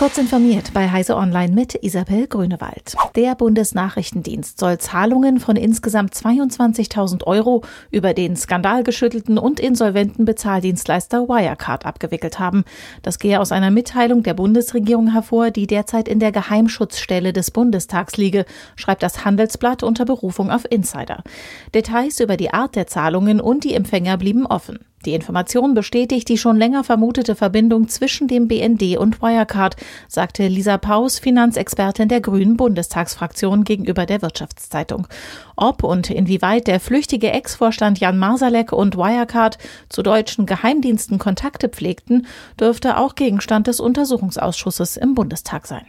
Kurz informiert bei Heise Online mit Isabel Grünewald. Der Bundesnachrichtendienst soll Zahlungen von insgesamt 22.000 € über den skandalgeschüttelten und insolventen Bezahldienstleister Wirecard abgewickelt haben. Das gehe aus einer Mitteilung der Bundesregierung hervor, die derzeit in der Geheimschutzstelle des Bundestags liege, schreibt das Handelsblatt unter Berufung auf Insider. Details über die Art der Zahlungen und die Empfänger blieben offen. Die Information bestätigt die schon länger vermutete Verbindung zwischen dem BND und Wirecard, sagte Lisa Paus, Finanzexpertin der Grünen Bundestagsfraktion gegenüber der Wirtschaftszeitung. Ob und inwieweit der flüchtige Ex-Vorstand Jan Marsalek und Wirecard zu deutschen Geheimdiensten Kontakte pflegten, dürfte auch Gegenstand des Untersuchungsausschusses im Bundestag sein.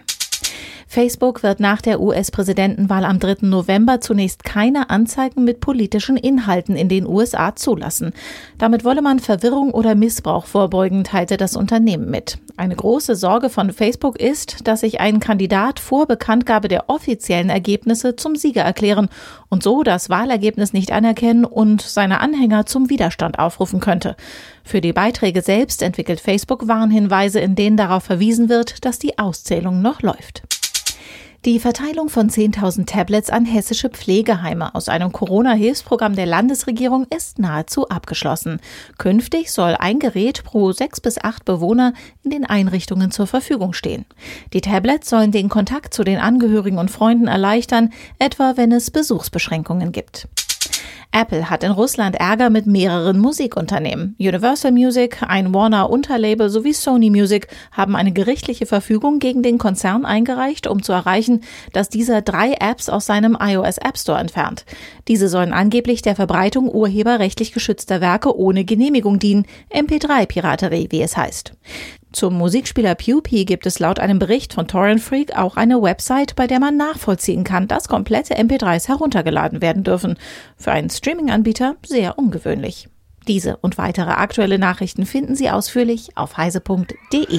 Facebook wird nach der US-Präsidentenwahl am 3. November zunächst keine Anzeigen mit politischen Inhalten in den USA zulassen. Damit wolle man Verwirrung oder Missbrauch vorbeugen, teilte das Unternehmen mit. Eine große Sorge von Facebook ist, dass sich ein Kandidat vor Bekanntgabe der offiziellen Ergebnisse zum Sieger erklären und so das Wahlergebnis nicht anerkennen und seine Anhänger zum Widerstand aufrufen könnte. Für die Beiträge selbst entwickelt Facebook Warnhinweise, in denen darauf verwiesen wird, dass die Auszählung noch läuft. Die Verteilung von 10.000 Tablets an hessische Pflegeheime aus einem Corona-Hilfsprogramm der Landesregierung ist nahezu abgeschlossen. Künftig soll ein Gerät pro 6 bis 8 Bewohner in den Einrichtungen zur Verfügung stehen. Die Tablets sollen den Kontakt zu den Angehörigen und Freunden erleichtern, etwa wenn es Besuchsbeschränkungen gibt. Apple hat in Russland Ärger mit mehreren Musikunternehmen. Universal Music, ein Warner-Unterlabel sowie Sony Music haben eine gerichtliche Verfügung gegen den Konzern eingereicht, um zu erreichen, dass dieser 3 Apps aus seinem iOS App Store entfernt. Diese sollen angeblich der Verbreitung urheberrechtlich geschützter Werke ohne Genehmigung dienen, MP3-Piraterie, wie es heißt. Zum Musikspieler Pewpie gibt es laut einem Bericht von Torrent Freak auch eine Website, bei der man nachvollziehen kann, dass komplette MP3s heruntergeladen werden dürfen. Für einen Streaming-Anbieter sehr ungewöhnlich. Diese und weitere aktuelle Nachrichten finden Sie ausführlich auf heise.de.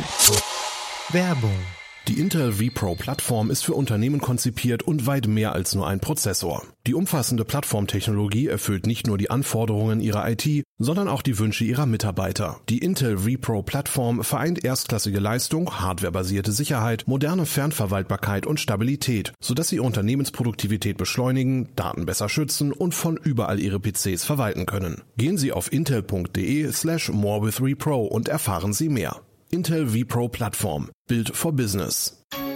Werbung. Die Intel vPro-Plattform ist für Unternehmen konzipiert und weit mehr als nur ein Prozessor. Die umfassende Plattformtechnologie erfüllt nicht nur die Anforderungen ihrer IT, sondern auch die Wünsche ihrer Mitarbeiter. Die Intel vPro-Plattform vereint erstklassige Leistung, hardwarebasierte Sicherheit, moderne Fernverwaltbarkeit und Stabilität, sodass sie ihre Unternehmensproduktivität beschleunigen, Daten besser schützen und von überall ihre PCs verwalten können. Gehen Sie auf intel.de/morewithvPro und erfahren Sie mehr. Intel vPro Plattform. Built for Business.